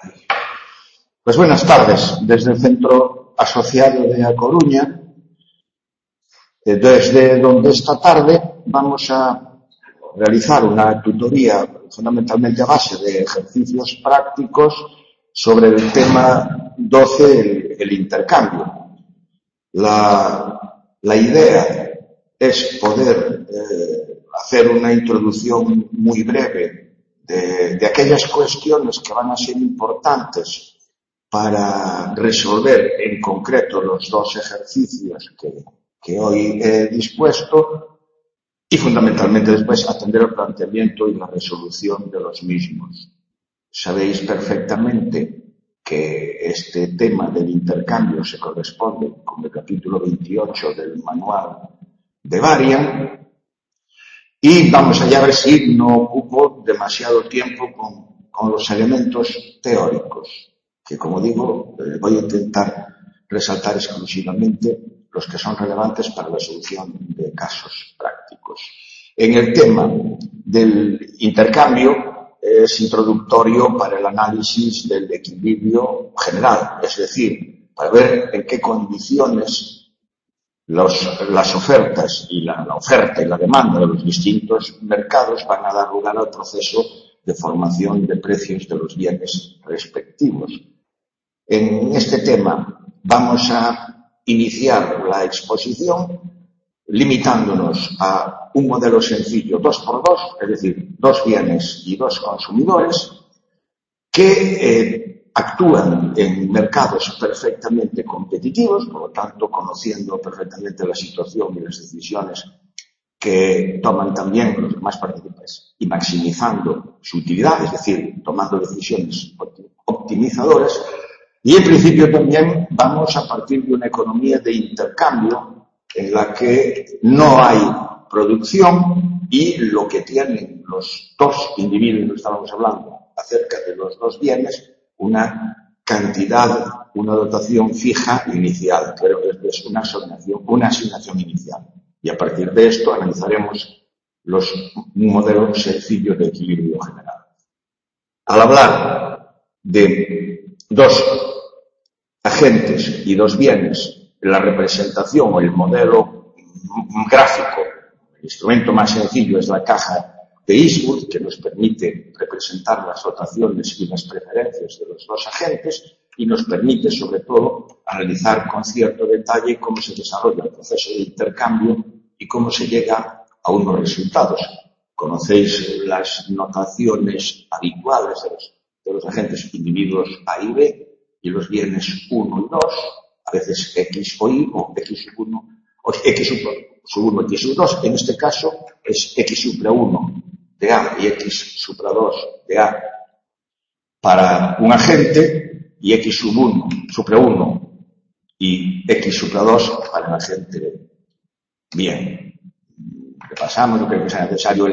Pues buenas tardes, desde el Centro Asociado de A Coruña, desde donde esta tarde vamos a realizar una tutoría fundamentalmente a base de ejercicios prácticos sobre el tema 12, el intercambio. La idea es poder hacer una introducción muy breve de aquellas cuestiones que van a ser importantes para resolver en concreto los dos ejercicios que hoy he dispuesto y fundamentalmente después atender el planteamiento y la resolución de los mismos. Sabéis perfectamente que este tema del intercambio se corresponde con el capítulo 28 del manual de Varian y vamos allá a ver si no ocupo demasiado tiempo con los elementos teóricos, que como digo, voy a intentar resaltar exclusivamente los que son relevantes para la solución de casos prácticos. En el tema del intercambio es introductorio para el análisis del equilibrio general, es decir, para ver en qué condiciones las ofertas y la oferta y la demanda de los distintos mercados van a dar lugar al proceso de formación de precios de los bienes respectivos. En este tema vamos a iniciar la exposición limitándonos a un modelo sencillo 2x2, es decir, dos bienes y dos consumidores que actúan en mercados perfectamente competitivos, por lo tanto, conociendo perfectamente la situación y las decisiones que toman también los demás participantes y maximizando su utilidad, es decir, tomando decisiones optimizadoras. Y en principio también vamos a partir de una economía de intercambio en la que no hay producción y lo que tienen los dos individuos que estábamos hablando acerca de los dos bienes, una cantidad, una dotación fija inicial. Creo que es una asignación inicial. Y a partir de esto analizaremos un modelo sencillo de equilibrio general. Al hablar de dos agentes y dos bienes, la representación o el modelo gráfico, el instrumento más sencillo es la caja de Eastwood, que nos permite representar las dotaciones y las preferencias de los dos agentes y nos permite, sobre todo, analizar con cierto detalle cómo se desarrolla el proceso de intercambio y cómo se llega a unos resultados. Conocéis las notaciones habituales de los agentes individuos A y B y los bienes 1 y 2, a veces X o Y, o X sub 1, o X sub 1, X sub 2. En este caso es X supra 1 de A y X supra 2 de A para un agente y X sub 1, supra 1 y X supra 2 para el agente B. Bien, repasamos lo que sea necesario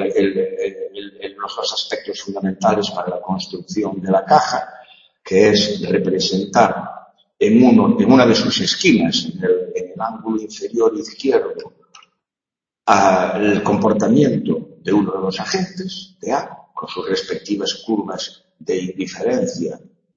los dos aspectos fundamentales para la construcción de la caja, que es representar en una de sus esquinas, en el ángulo inferior izquierdo, el comportamiento de uno de los agentes, de A, con sus respectivas curvas de indiferencia,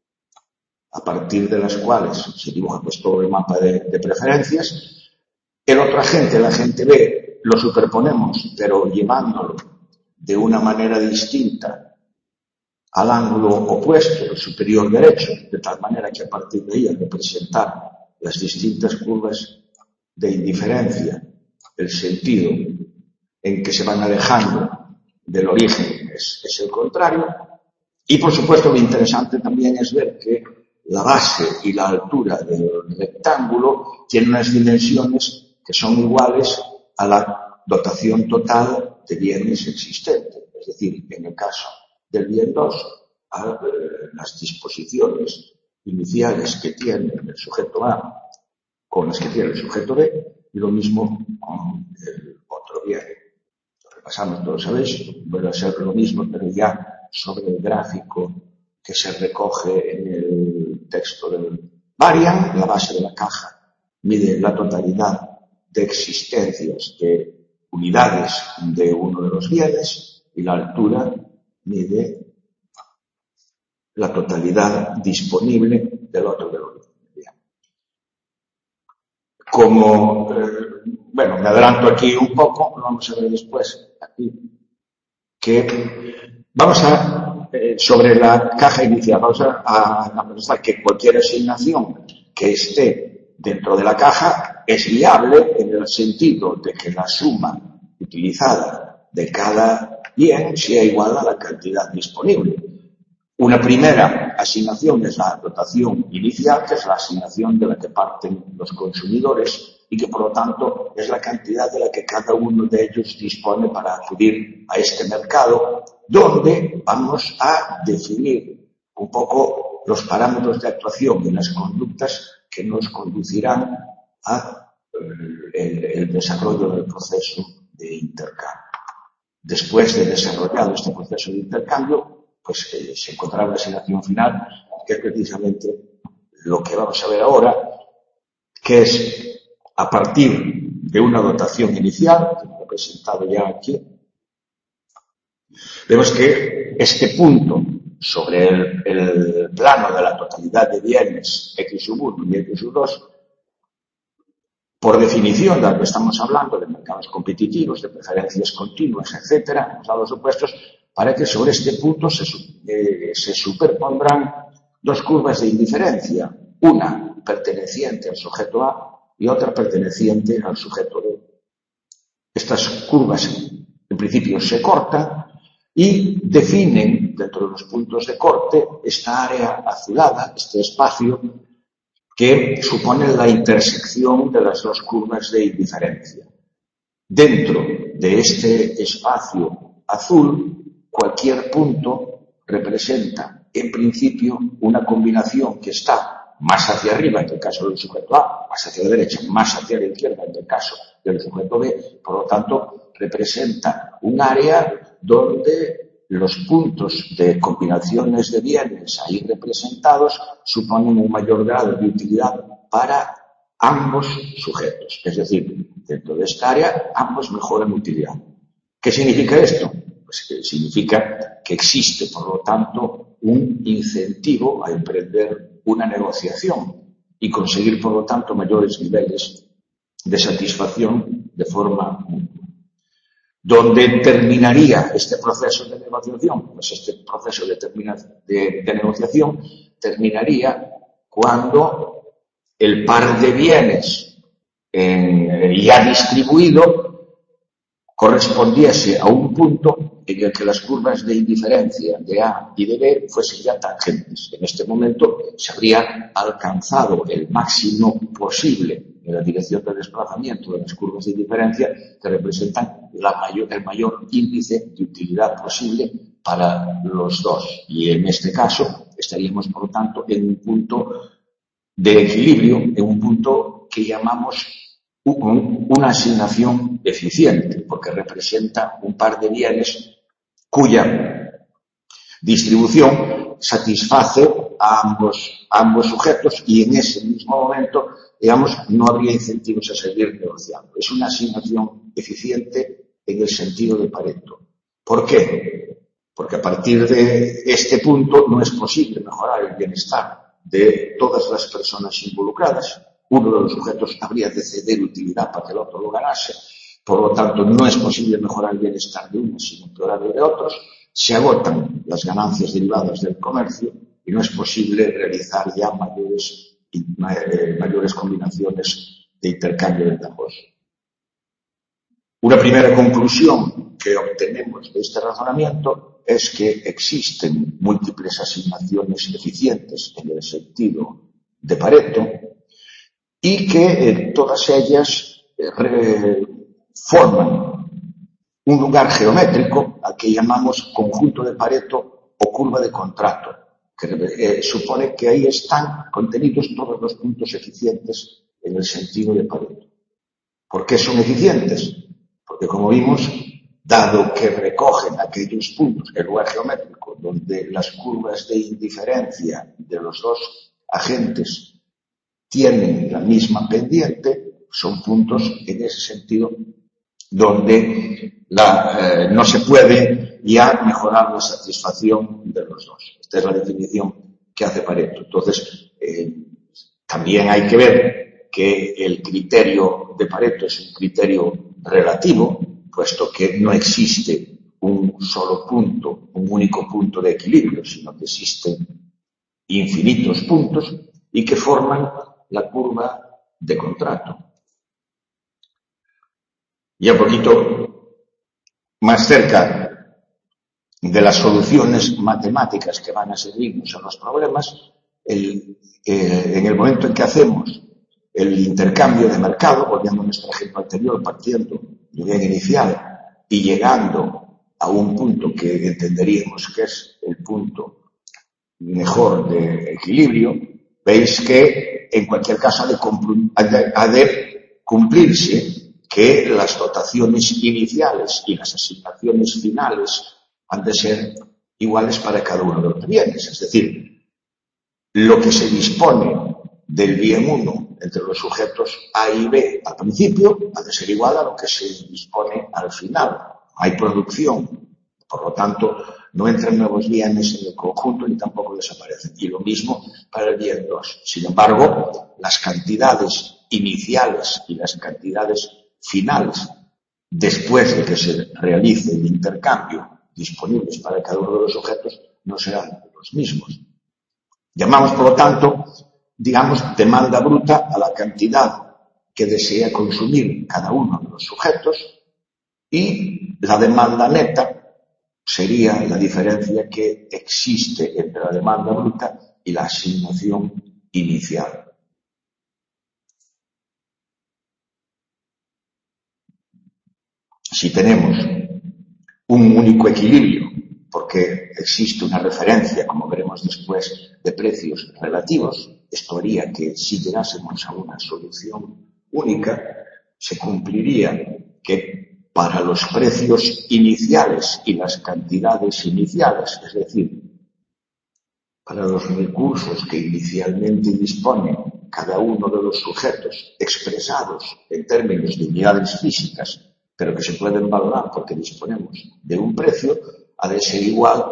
a partir de las cuales se dibuja pues todo el mapa de preferencias. El otro agente, el agente B, lo superponemos, pero llevándolo de una manera distinta al ángulo opuesto, el superior derecho, de tal manera que a partir de ahí, al representar las distintas curvas de indiferencia, el sentido en que se van alejando del origen es el contrario. Y, por supuesto, lo interesante también es ver que la base y la altura del rectángulo tienen unas dimensiones que son iguales a la dotación total de bienes existentes. Es decir, en el caso del bien 2, a las disposiciones iniciales que tiene el sujeto A con las que tiene el sujeto B, y lo mismo con el otro bien. Lo repasamos, todos sabéis, vuelve a ser lo mismo, pero ya sobre el gráfico que se recoge en el texto del Varian. La base de la caja mide la totalidad de existencias de unidades de uno de los bienes y la altura mide la totalidad disponible del otro del origen. Como, bueno, me adelanto aquí un poco, lo vamos a ver después, aquí, que vamos a, sobre la caja inicial, vamos a pensar que cualquier asignación que esté dentro de la caja es viable en el sentido de que la suma utilizada de cada bien sea igual a la cantidad disponible. Una primera asignación es la dotación inicial, que es la asignación de la que parten los consumidores y que, por lo tanto, es la cantidad de la que cada uno de ellos dispone para acudir a este mercado, donde vamos a definir un poco los parámetros de actuación y las conductas que nos conducirán a el desarrollo del proceso de intercambio. Después de desarrollado este proceso de intercambio, pues se encontrará la asignación final, que es precisamente lo que vamos a ver ahora, que es a partir de una dotación inicial, que he presentado ya aquí. Vemos que este punto sobre el plano de la totalidad de bienes X1 y X2, por definición de lo que estamos hablando, de mercados competitivos, de preferencias continuas, etcétera, los dados opuestos, para que sobre este punto se superpondrán dos curvas de indiferencia, una perteneciente al sujeto A y otra perteneciente al sujeto B. Estas curvas, en principio, se cortan y definen, dentro de los puntos de corte, esta área azulada, este espacio, que supone la intersección de las dos curvas de indiferencia. Dentro de este espacio azul, cualquier punto representa, en principio, una combinación que está más hacia arriba en el caso del sujeto A, más hacia la derecha, más hacia la izquierda en el caso del sujeto B. Por lo tanto, representa un área donde los puntos de combinaciones de bienes ahí representados suponen un mayor grado de utilidad para ambos sujetos. Es decir, dentro de esta área, ambos mejoran utilidad. ¿Qué significa esto? Pues que significa que existe, por lo tanto, un incentivo a emprender una negociación y conseguir, por lo tanto, mayores niveles de satisfacción de forma mutua. ¿Dónde terminaría este proceso de negociación? Pues este proceso de negociación terminaría cuando el par de bienes ya distribuido correspondiese a un punto en el que las curvas de indiferencia de A y de B fuesen ya tangentes. En este momento se habría alcanzado el máximo posible en la dirección de desplazamiento de las curvas de indiferencia que representan el mayor índice de utilidad posible para los dos. Y en este caso estaríamos, por lo tanto, en un punto de equilibrio, en un punto que llamamos una asignación eficiente, porque representa un par de bienes cuya distribución satisface a ambos sujetos y en ese mismo momento, digamos, no habría incentivos a seguir negociando. Es una asignación eficiente en el sentido de Pareto. ¿Por qué? Porque a partir de este punto no es posible mejorar el bienestar de todas las personas involucradas. Uno de los sujetos habría de ceder utilidad para que el otro lo ganase. Por lo tanto, no es posible mejorar el bienestar de unos sino empeorar el de otros. Se agotan las ganancias derivadas del comercio y no es posible realizar ya mayores combinaciones de intercambio ventajoso. Una primera conclusión que obtenemos de este razonamiento es que existen múltiples asignaciones eficientes en el sentido de Pareto y que todas ellas forman un lugar geométrico al que llamamos conjunto de Pareto o curva de contrato, que supone que ahí están contenidos todos los puntos eficientes en el sentido de Pareto. ¿Por qué son eficientes? Porque, como vimos, dado que recogen aquellos puntos, el lugar geométrico, donde las curvas de indiferencia de los dos agentes tienen la misma pendiente, son puntos en ese sentido donde no se puede y a mejorar la satisfacción de los dos. Esta es la definición que hace Pareto. Entonces, también hay que ver que el criterio de Pareto es un criterio relativo, puesto que no existe un solo punto, un único punto de equilibrio, sino que existen infinitos puntos y que forman la curva de contrato. Ya un poquito más cerca de las soluciones matemáticas que van a servirnos a los problemas, en el momento en que hacemos el intercambio de mercado, volviendo a nuestro ejemplo anterior, partiendo de bien inicial y llegando a un punto que entenderíamos que es el punto mejor de equilibrio, veis que en cualquier caso ha de cumplirse que las dotaciones iniciales y las asignaciones finales han de ser iguales para cada uno de los bienes. Es decir, lo que se dispone del bien 1 entre los sujetos A y B al principio ha de ser igual a lo que se dispone al final. Hay producción, por lo tanto, no entran nuevos bienes en el conjunto ni tampoco desaparecen. Y lo mismo para el bien 2. Sin embargo, las cantidades iniciales y las cantidades finales, después de que se realice el intercambio disponibles para cada uno de los sujetos, no serán los mismos. Llamamos, por lo tanto, digamos, demanda bruta a la cantidad que desea consumir cada uno de los sujetos, y la demanda neta sería la diferencia que existe entre la demanda bruta y la asignación inicial. Si tenemos un único equilibrio, porque existe una referencia, como veremos después, de precios relativos, esto haría que si llegásemos a una solución única, se cumpliría que para los precios iniciales y las cantidades iniciales, es decir, para los recursos que inicialmente dispone cada uno de los sujetos expresados en términos de unidades físicas, pero que se pueden valorar porque disponemos de un precio, ha de ser igual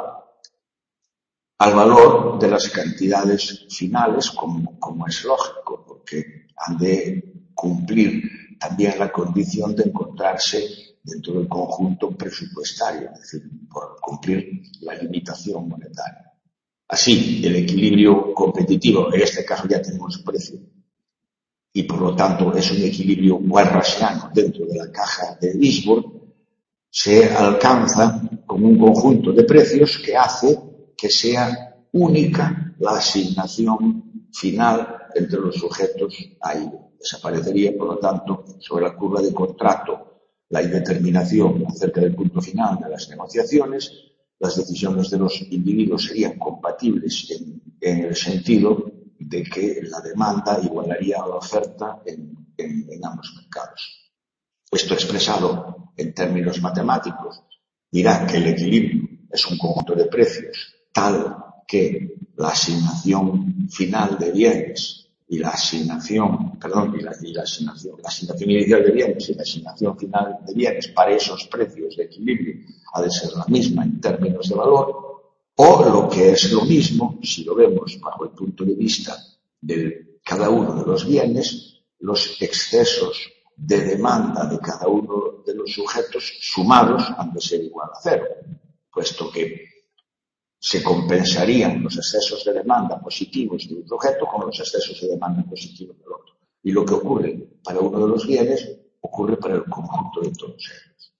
al valor de las cantidades finales, como es lógico, porque han de cumplir también la condición de encontrarse dentro del conjunto presupuestario, es decir, por cumplir la limitación monetaria. Así, el equilibrio competitivo, en este caso ya tenemos precio, y por lo tanto es un equilibrio walrasiano dentro de la caja de Gisborne, se alcanza con un conjunto de precios que hace que sea única la asignación final entre los sujetos A y B. Desaparecería, por lo tanto, sobre la curva de contrato la indeterminación acerca del punto final de las negociaciones. Las decisiones de los individuos serían compatibles en el sentido de que la demanda igualaría a la oferta en ambos mercados. Esto expresado en términos matemáticos dirá que el equilibrio es un conjunto de precios tal que la asignación final de bienes y la asignación inicial de bienes y la asignación final de bienes para esos precios de equilibrio ha de ser la misma en términos de valor, o lo que es lo mismo, si lo vemos bajo el punto de vista de cada uno de los bienes, los excesos de demanda de cada uno de los sujetos sumados han de ser igual a cero, puesto que se compensarían los excesos de demanda positivos de un sujeto con los excesos de demanda positivos del otro. Y lo que ocurre para uno de los bienes ocurre para el conjunto de todos ellos.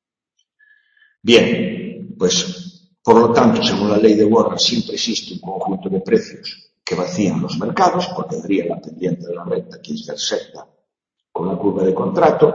Bien, pues por lo tanto, según la ley de Warren, siempre existe un conjunto de precios que vacían los mercados, porque tendría la pendiente de la recta que intersecta con la curva de contrato,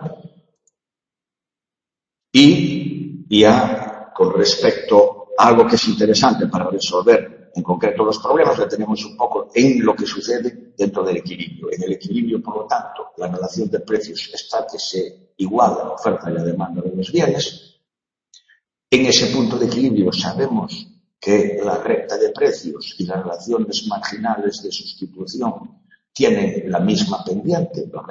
y ya con respecto a algo que es interesante para resolver en concreto los problemas, le tenemos un poco en lo que sucede dentro del equilibrio. En el equilibrio, por lo tanto, la relación de precios está que se iguala la oferta y la demanda de los bienes. En ese punto de equilibrio sabemos que la recta de precios y las relaciones marginales de sustitución tienen la misma pendiente, la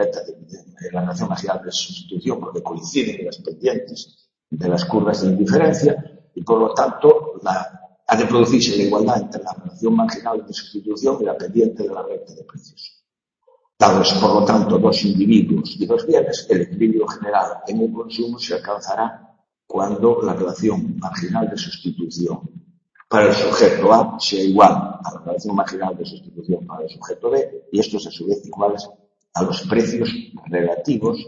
relación marginal de sustitución, porque coinciden las pendientes de las curvas de indiferencia, y por lo tanto ha de producirse la igualdad entre la relación marginal de sustitución y la pendiente de la recta de precios. Dados, por lo tanto, dos individuos y dos bienes, el equilibrio general en el consumo se alcanzará cuando la relación marginal de sustitución para el sujeto A sea igual a la relación marginal de sustitución para el sujeto B, y estos a su vez iguales a los precios relativos.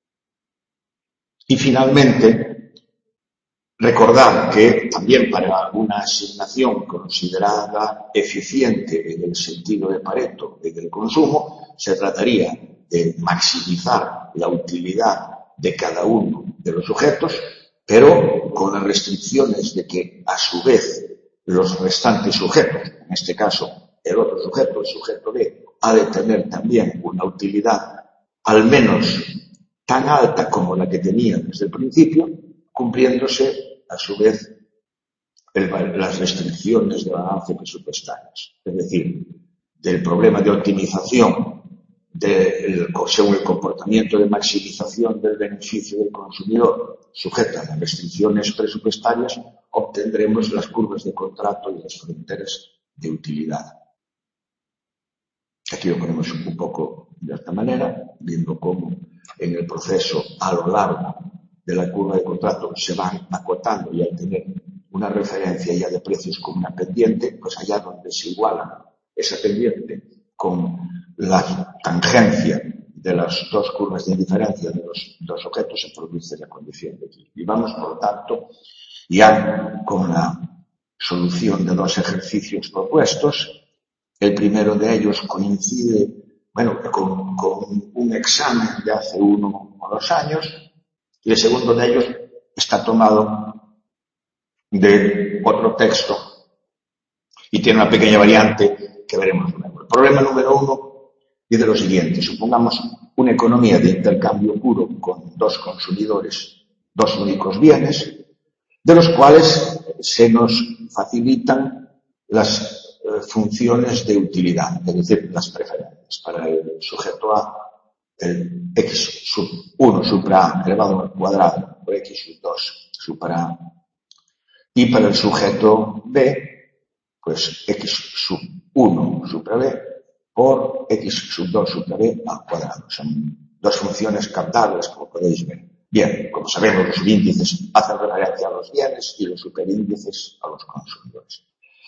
Y finalmente, recordar que también para una asignación considerada eficiente en el sentido de Pareto del consumo, se trataría de maximizar la utilidad de cada uno de los sujetos, pero con las restricciones de que, a su vez, los restantes sujetos, en este caso el otro sujeto, el sujeto B, ha de tener también una utilidad al menos tan alta como la que tenía desde el principio, cumpliéndose a su vez las restricciones de balance presupuestarias. Es decir, del problema de optimización según el comportamiento de maximización del beneficio del consumidor sujeta a las restricciones presupuestarias, obtendremos las curvas de contrato y las fronteras de utilidad. Aquí lo ponemos un poco de esta manera, viendo cómo en el proceso a lo largo de la curva de contrato se van acotando, y al tener una referencia ya de precios como una pendiente, pues allá donde se iguala esa pendiente con la tangencia de las dos curvas de indiferencia de los dos objetos, se produce la condición de equilibrio. Y vamos, por lo tanto, ya con la solución de dos ejercicios propuestos. El primero de ellos coincide, con un examen de hace 1 o 2 años, y el segundo de ellos está tomado de otro texto y tiene una pequeña variante que veremos luego. El problema número 1 dice lo siguiente: supongamos una economía de intercambio puro con dos consumidores, dos únicos bienes, de los cuales se nos facilitan las funciones de utilidad, es decir, las preferencias. Para el sujeto A, el x sub 1 supra A elevado al cuadrado por x sub 2 supra A. Y para el sujeto B, pues x sub 1 supra B por x sub 2 supra B al cuadrado. Son dos funciones captables, como podéis ver. Bien, como sabemos, los subíndices hacen referencia a los bienes y los superíndices a los consumidores.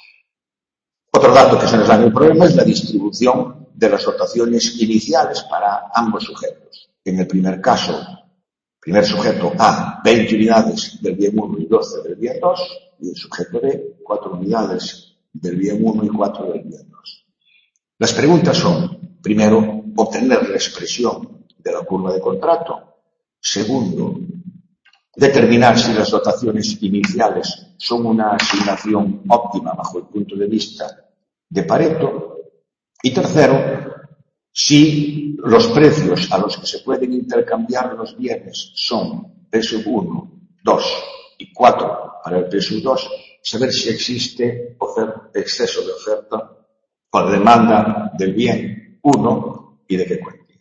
Otro dato que se nos da en el problema es la distribución de las dotaciones iniciales para ambos sujetos. En el primer caso, primer sujeto A, 20 unidades del bien 1 y 12 del bien 2, y el sujeto B, 4 unidades del bien 1 y 4 del bien 2. Las preguntas son, primero, obtener la expresión de la curva de contrato. Segundo, determinar si las dotaciones iniciales son una asignación óptima bajo el punto de vista de Pareto. Y tercero, si los precios a los que se pueden intercambiar los bienes son P sub 1, 2 y 4 para el P sub 2, saber si existe exceso de oferta o de demanda del bien 1 y de qué cuantía.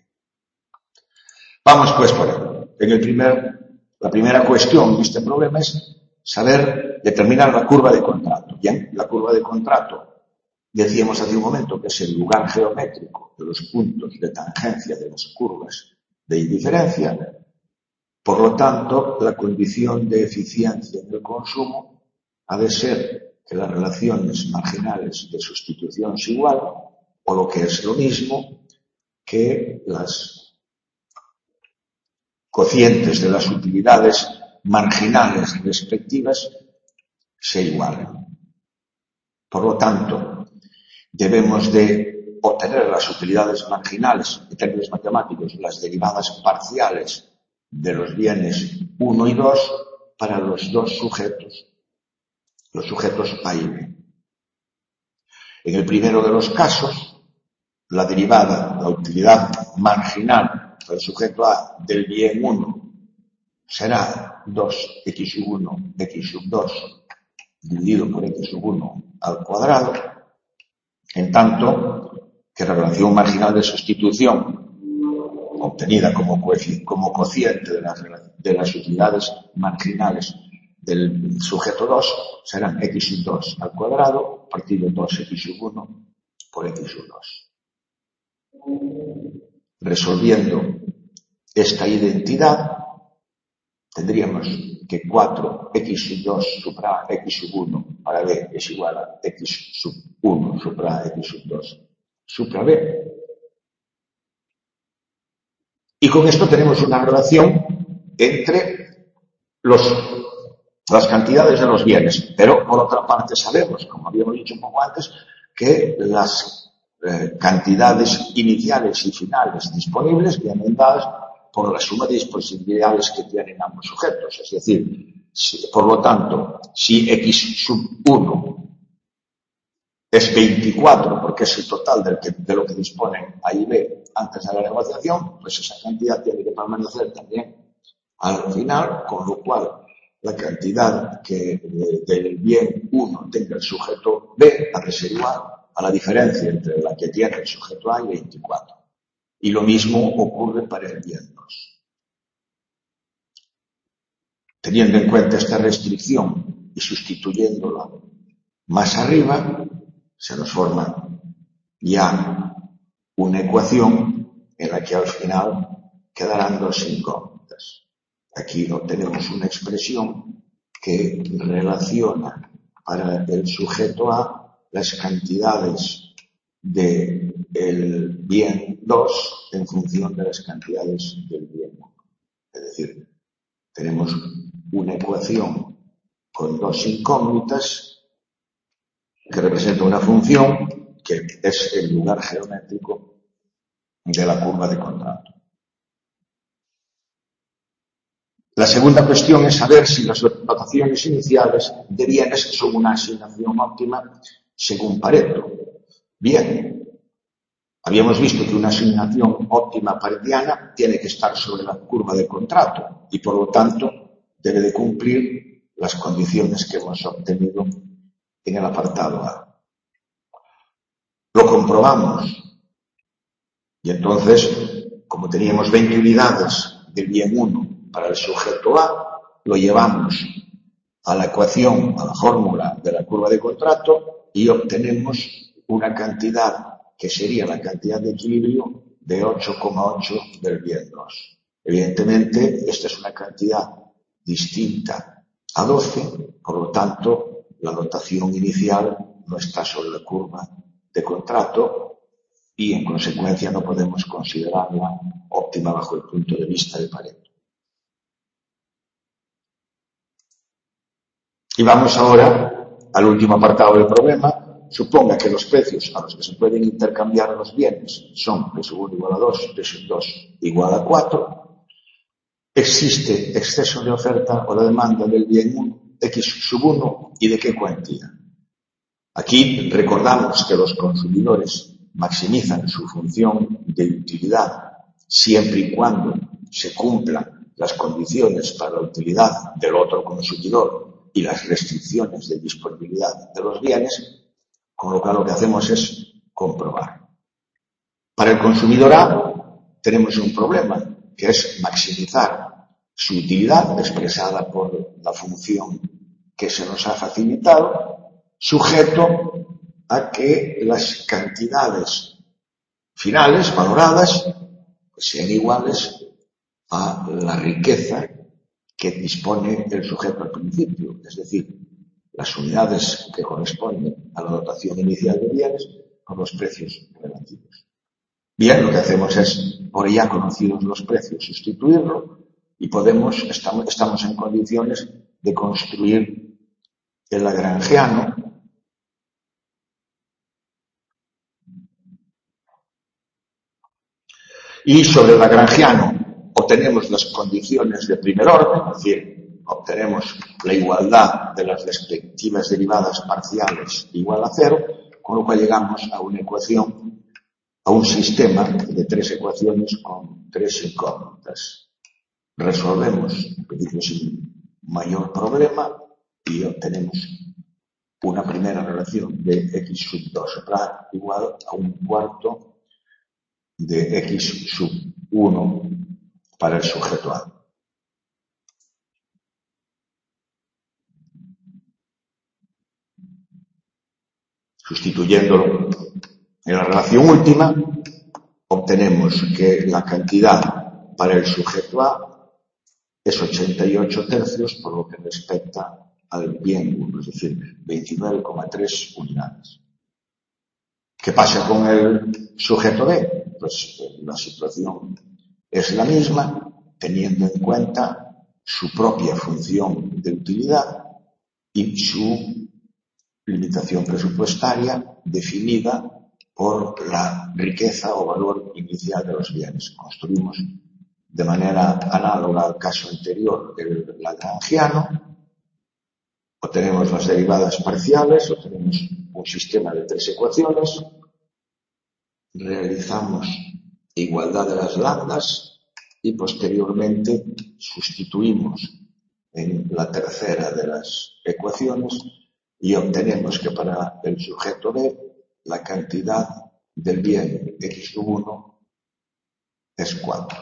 Vamos pues por ello. La primera cuestión de este problema es saber determinar la curva de contrato. Bien, la curva de contrato, decíamos hace un momento que es el lugar geométrico de los puntos de tangencia de las curvas de indiferencia. Por lo tanto, la condición de eficiencia en el consumo ha de ser que las relaciones marginales de sustitución se igualen, o lo que es lo mismo, que las cocientes de las utilidades marginales respectivas se igualen. Por lo tanto, debemos de obtener las utilidades marginales, en términos matemáticos, las derivadas parciales de los bienes 1 y 2 para los dos sujetos, los sujetos A y B. En el primero de los casos, la derivada, la utilidad marginal para el sujeto A del bien 1 será 2x sub 1, x sub 2 dividido por x sub 1 al cuadrado, en tanto que la relación marginal de sustitución obtenida como cociente de las utilidades marginales el sujeto 2 serán x sub 2 al cuadrado partido 2x sub 1 por x sub 2. Resolviendo esta identidad, tendríamos que 4x sub 2 supra x sub 1 para b es igual a x sub 1 supra x sub 2 supra b. Y con esto tenemos una relación entre las cantidades de los bienes. Pero, por otra parte, sabemos, como habíamos dicho un poco antes, que las cantidades iniciales y finales disponibles vienen dadas por la suma de disponibilidades que tienen ambos sujetos. Es decir, por lo tanto, si x sub 1 es 24, porque es el total de lo que disponen A y B antes de la negociación, pues esa cantidad tiene que permanecer también al final, con lo cual la cantidad que del bien 1 tenga el sujeto B ha de ser igual a la diferencia entre la que tiene el sujeto A y 24. Y lo mismo ocurre para el bien 2. Teniendo en cuenta esta restricción y sustituyéndola más arriba, se nos forma ya una ecuación en la que al final quedarán dos incógnitas. Aquí obtenemos una expresión que relaciona para el sujeto A las cantidades del bien 2 en función de las cantidades del bien 1. Es decir, tenemos una ecuación con dos incógnitas que representa una función que es el lugar geométrico de la curva de contrato. La segunda cuestión es saber si las notaciones iniciales de bienes son una asignación óptima según Pareto. Bien, habíamos visto que una asignación óptima paretiana tiene que estar sobre la curva de contrato y, por lo tanto, debe de cumplir las condiciones que hemos obtenido en el apartado A. Lo comprobamos y entonces, como teníamos 20 unidades del bien 1 para el sujeto A, lo llevamos a la ecuación, a la fórmula de la curva de contrato y obtenemos una cantidad que sería la cantidad de equilibrio de 8,8 del bien 2. Evidentemente, esta es una cantidad distinta a 12, por lo tanto, la notación inicial no está sobre la curva de contrato y, en consecuencia, no podemos considerarla óptima bajo el punto de vista de Pareto. Y vamos ahora al último apartado del problema. Suponga que los precios a los que se pueden intercambiar los bienes son P sub 1 igual a 2, P sub 2 igual a 4. Existe exceso de oferta o de demanda del bien 1, X sub 1, ¿y de qué cuantía? Aquí recordamos que los consumidores maximizan su función de utilidad siempre y cuando se cumplan las condiciones para la utilidad del otro consumidor y las restricciones de disponibilidad de los bienes, con lo cual lo que hacemos es comprobar. Para el consumidor A tenemos un problema, que es maximizar su utilidad expresada por la función que se nos ha facilitado, sujeto a que las cantidades finales valoradas sean iguales a la riqueza que dispone el sujeto al principio, es decir, las unidades que corresponden a la dotación inicial de bienes con los precios relativos. Bien, lo que hacemos es, por ya conocidos los precios, sustituirlo y estamos en condiciones de construir el lagrangiano y sobre el lagrangiano obtenemos las condiciones de primer orden, es decir, obtenemos la igualdad de las respectivas derivadas parciales igual a 0, con lo cual llegamos a una ecuación, a un sistema de tres ecuaciones con tres incógnitas. Resolvemos, en principio sin mayor problema, y obtenemos una primera relación de x sub 2 igual a un cuarto de x sub 1 para el sujeto A. Sustituyéndolo en la relación última, obtenemos que la cantidad para el sujeto A es 88 tercios por lo que respecta al bien 1, es decir, 29,3 unidades. ¿Qué pasa con el sujeto B? Pues la situación es la misma, teniendo en cuenta su propia función de utilidad y su limitación presupuestaria definida por la riqueza o valor inicial de los bienes. Construimos de manera análoga al caso anterior del lagrangiano, obtenemos las derivadas parciales, obtenemos un sistema de 3 ecuaciones, realizamos igualdad de las lambdas y posteriormente sustituimos en la tercera de las ecuaciones y obtenemos que para el sujeto B la cantidad del bien x1 es 4.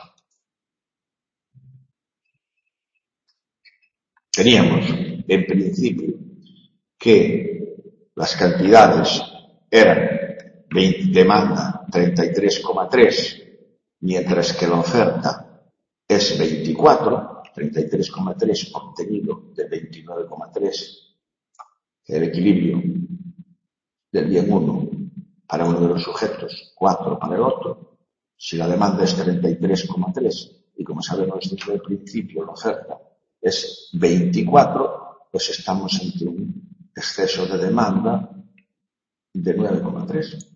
Teníamos en principio que las cantidades eran demanda 33,3, mientras que la oferta es 24, 33,3 obtenido de 29,3, el equilibrio del bien 1 para uno de los sujetos, 4 para el otro. Si la demanda es 33,3 y como sabemos desde el principio la oferta es 24, pues estamos ante un exceso de demanda de 9,3.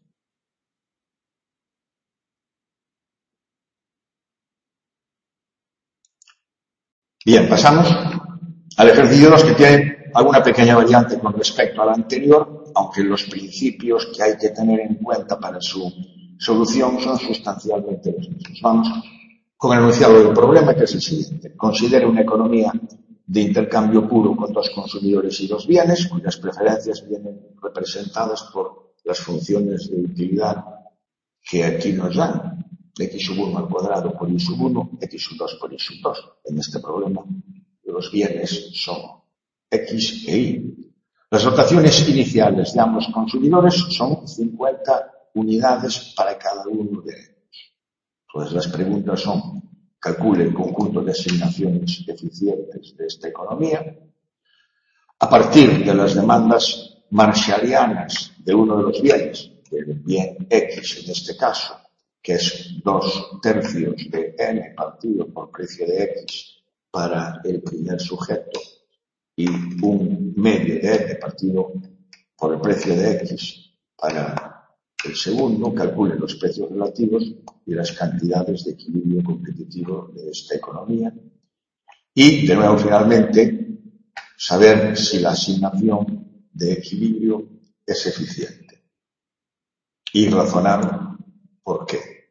Bien, pasamos al ejercicio 2 que tiene alguna pequeña variante con respecto al anterior, aunque los principios que hay que tener en cuenta para su solución son sustancialmente los mismos. Vamos con el enunciado del problema, que es el siguiente. Considere una economía de intercambio puro con 2 consumidores y 2 bienes, cuyas preferencias vienen representadas por las funciones de utilidad que aquí nos dan. X1 al cuadrado por Y1, X2 por Y2. En este problema, los bienes son X e Y. Las dotaciones iniciales de ambos consumidores son 50 unidades para cada uno de ellos. Pues las preguntas son: calcule el conjunto de asignaciones eficientes de esta economía. A partir de las demandas marshallianas de uno de los bienes, del bien X en este caso, que es 2 tercios de N partido por precio de X para el primer sujeto y 1 medio de N partido por el precio de X para el segundo, calcule los precios relativos y las cantidades de equilibrio competitivo de esta economía. Y, de nuevo, finalmente, saber si la asignación de equilibrio es eficiente. Y razonar por qué.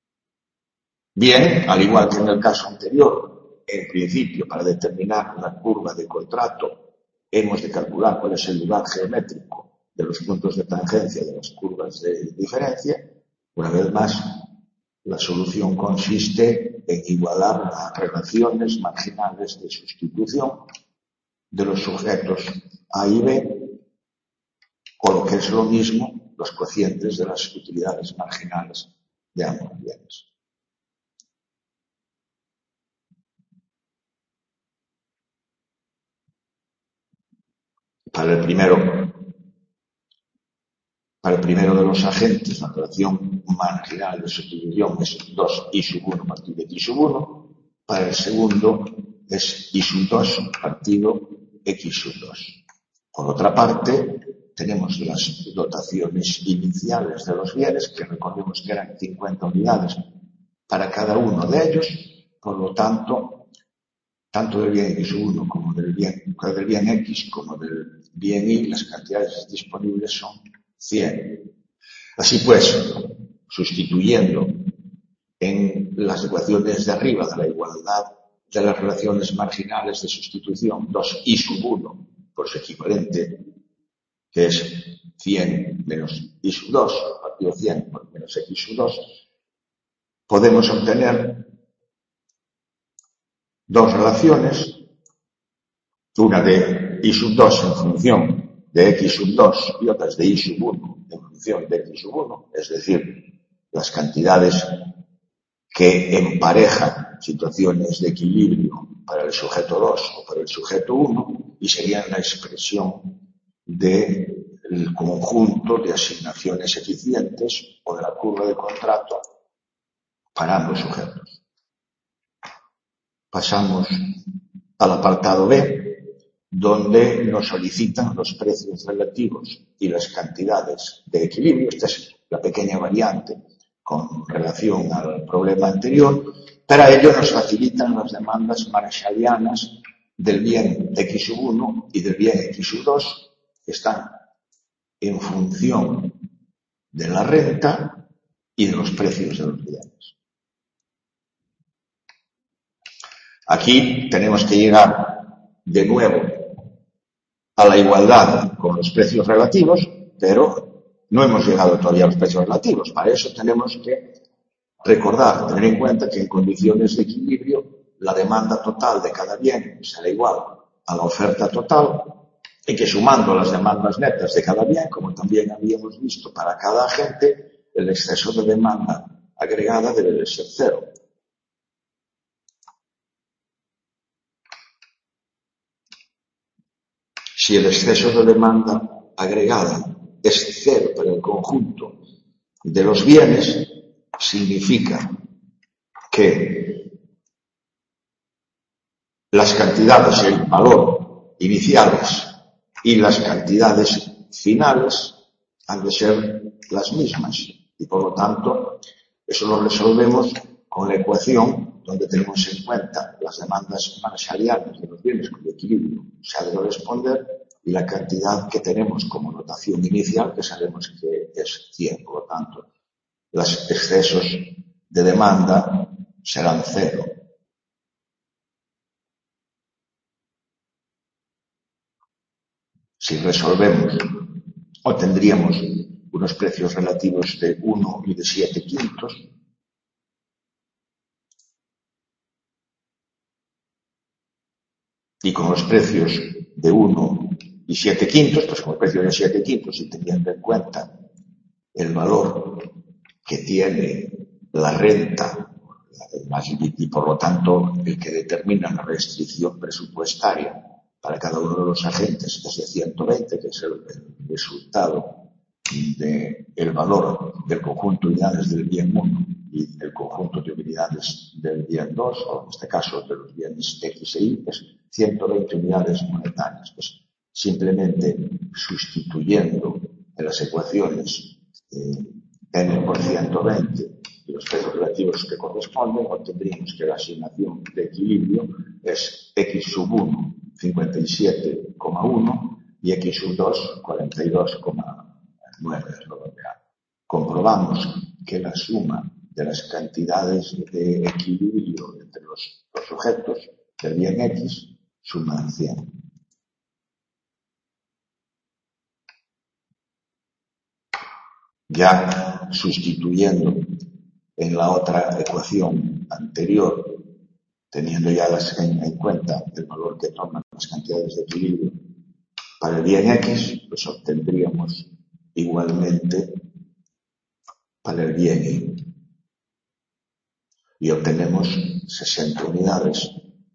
Bien, al igual que en el caso anterior, en principio, para determinar la curva de contrato, hemos de calcular cuál es el lugar geométrico de los puntos de tangencia de las curvas de diferencia. Una vez más, la solución consiste en igualar las relaciones marginales de sustitución de los sujetos A y B, o lo que es lo mismo, los cocientes de las utilidades marginales de ambos bienes. Para el primero de los agentes, la relación marginal de sustitución es 2i1 partido de x1. Para el segundo es i2 partido x2. Por otra parte, tenemos las dotaciones iniciales de los bienes, que recordemos que eran 50 unidades para cada uno de ellos. Por lo tanto, tanto del bien x1 como del bien x como del bien y, las cantidades disponibles son 100. Así pues, sustituyendo en las ecuaciones de arriba de la igualdad de las relaciones marginales de sustitución 2i1 por su equivalente, que es 100 menos i2 partido 100 por menos x2, podemos obtener 2 relaciones, una de i2 en función de X sub 2 y otras de Y sub 1 en función de X sub 1, es decir, las cantidades que emparejan situaciones de equilibrio para el sujeto 2 o para el sujeto 1 y serían la expresión del conjunto de asignaciones eficientes o de la curva de contrato para ambos sujetos. Pasamos al apartado B, donde nos solicitan los precios relativos y las cantidades de equilibrio. Esta es la pequeña variante con relación al problema anterior. Para ello nos facilitan las demandas marshallianas del bien X sub 1 y del bien X sub 2, que están en función de la renta y de los precios de los bienes. Aquí tenemos que llegar de nuevo a la igualdad con los precios relativos, pero no hemos llegado todavía a los precios relativos. Para eso tenemos que recordar, tener en cuenta que en condiciones de equilibrio la demanda total de cada bien será igual a la oferta total y que sumando las demandas netas de cada bien, como también habíamos visto para cada agente, el exceso de demanda agregada debe de ser cero. Si el exceso de demanda agregada es cero para el conjunto de los bienes, significa que las cantidades, el valor iniciales y las cantidades finales han de ser las mismas. Y por lo tanto, eso lo resolvemos con la ecuación donde tenemos en cuenta las demandas marshallianas de los bienes cuyo equilibrio se ha de responder y la cantidad que tenemos como notación inicial, que sabemos que es 100. Por lo tanto, los excesos de demanda serán cero. Si resolvemos, obtendríamos unos precios relativos de 1 y de 7/5. Y con los precios de 1 y 7/5, pues con el precio de 7/5 y teniendo en cuenta el valor que tiene la renta y por lo tanto el que determina la restricción presupuestaria para cada uno de los agentes es de 120, que es el resultado del valor del conjunto de unidades del bien 1 y el conjunto de unidades del bien 2, o en este caso de los bienes X e Y, es 120 unidades monetarias. Pues simplemente sustituyendo en las ecuaciones n por 120 y los precios relativos que corresponden, obtendríamos que la asignación de equilibrio es X sub 1, 57,1 y X sub 2, 42,9 redondeado. Comprobamos que la suma de las cantidades de equilibrio entre los sujetos del bien X suman 100. Ya sustituyendo en la otra ecuación anterior, teniendo ya en cuenta el valor que toman las cantidades de equilibrio para el bien X, pues obtendríamos igualmente para el bien Y. Y obtenemos 60 unidades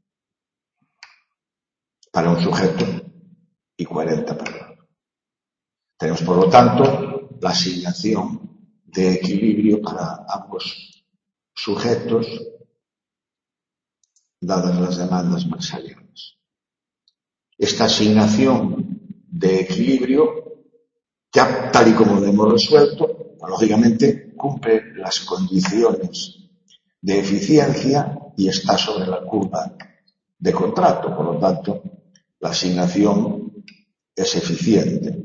para un sujeto y 40 para el otro. Tenemos, por lo tanto, la asignación de equilibrio para ambos sujetos dadas las demandas marshallianas. Esta asignación de equilibrio, ya tal y como lo hemos resuelto, lógicamente cumple las condiciones de eficiencia y está sobre la curva de contrato. Por lo tanto, la asignación es eficiente.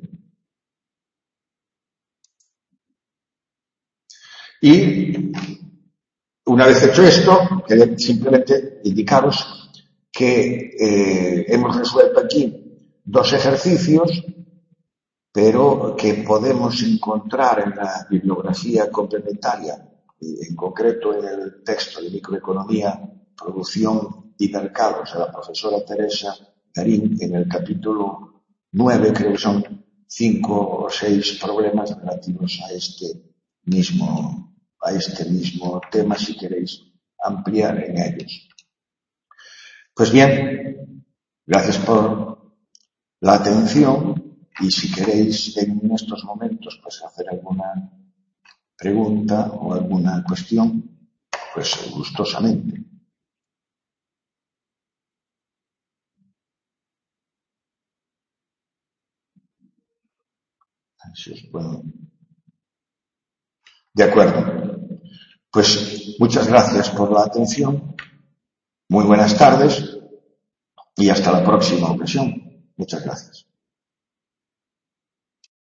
Y una vez hecho esto, quería simplemente indicaros que hemos resuelto aquí dos ejercicios, pero que podemos encontrar en la bibliografía complementaria, y en concreto en el texto de Microeconomía, Producción y Mercados de la profesora Teresa Garín, en el capítulo 9, creo que son 5 o 6 problemas relativos a este mismo tema, si queréis ampliar en ellos. Pues bien, gracias por la atención y si queréis en estos momentos pues hacer alguna pregunta o alguna cuestión, pues gustosamente. Si os puedo. De acuerdo. Pues muchas gracias por la atención. Muy buenas tardes y hasta la próxima ocasión. Muchas gracias.